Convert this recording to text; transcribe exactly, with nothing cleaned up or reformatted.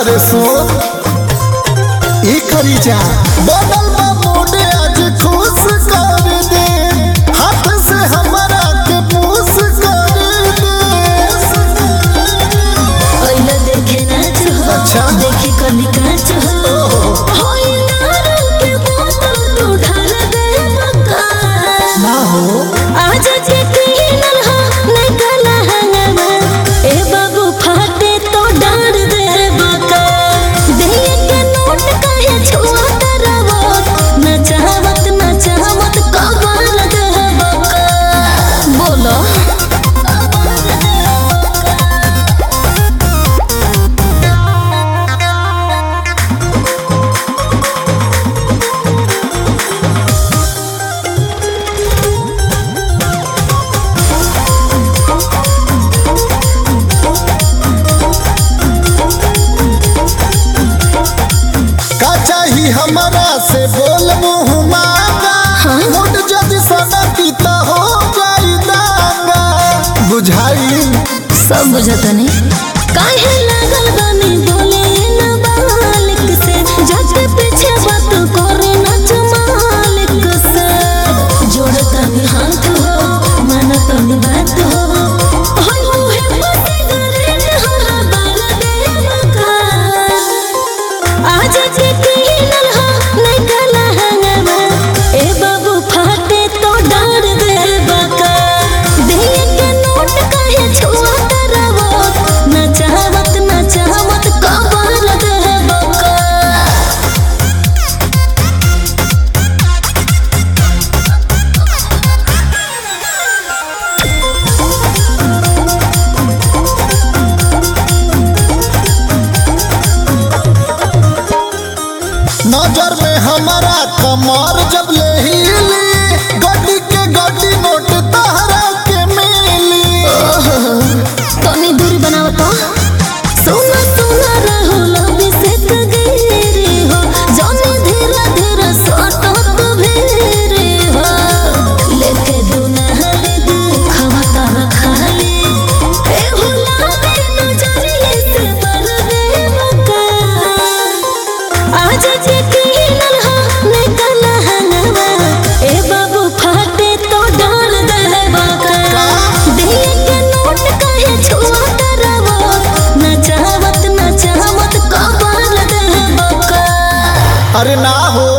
अरे सुन ई करी जा बदल बा मोड़े आज खुश कर दे हाथ से हमारा के पूछ कर दे। ओइला देखे नाच हो अच्छा देखी कली काच हो होइला के बोतल तू ढाल दे बका ना हो आज के किनल हो नहीं गला हंगवा ए बाबू फाटे तो डार दे बका दे के नोट काहे छुआ करवो न चाहवत न चाहवत कबाल दे बका बोलो हमरा से बोल मुँह मांगा मुड जज सनती तो हो जाई दांगा बुझाई सब बुझता नहीं काहे लागल बानी बोले ना बालिक से जाके पीछे बात करे ना मालिक से जोड़ता भी हाथ हो मानता भी बात हो होय मुहे पते गरे हमरा बाल दे बका आज के किनल हो नहीं गला हंगवा ए बाबू फाटे तो डार दे बका दे के नोट काहे छुआ करवो न चाहवत न चाहवत कबाल दे बका नजर में हमारा कमर जब ले हिली गड्डी के गड्डी नोट तहरा के मिली तनी दूरी बनाव तो सोना सोना रहो लबी से तगेरे हो जाने धीरे धीरे सोटो तो भेरे हो लेके दुनहल दुखवा तारा खाली ए हुला के नजरिए से पर दे बका आज जे किनल हो नहीं गला हंगवा ए बाबू फाटे तो डाल दे बका दे के नोट काहे छुआ करवो न चाहवत न चाहवत कबाल दे बका अरे ना हो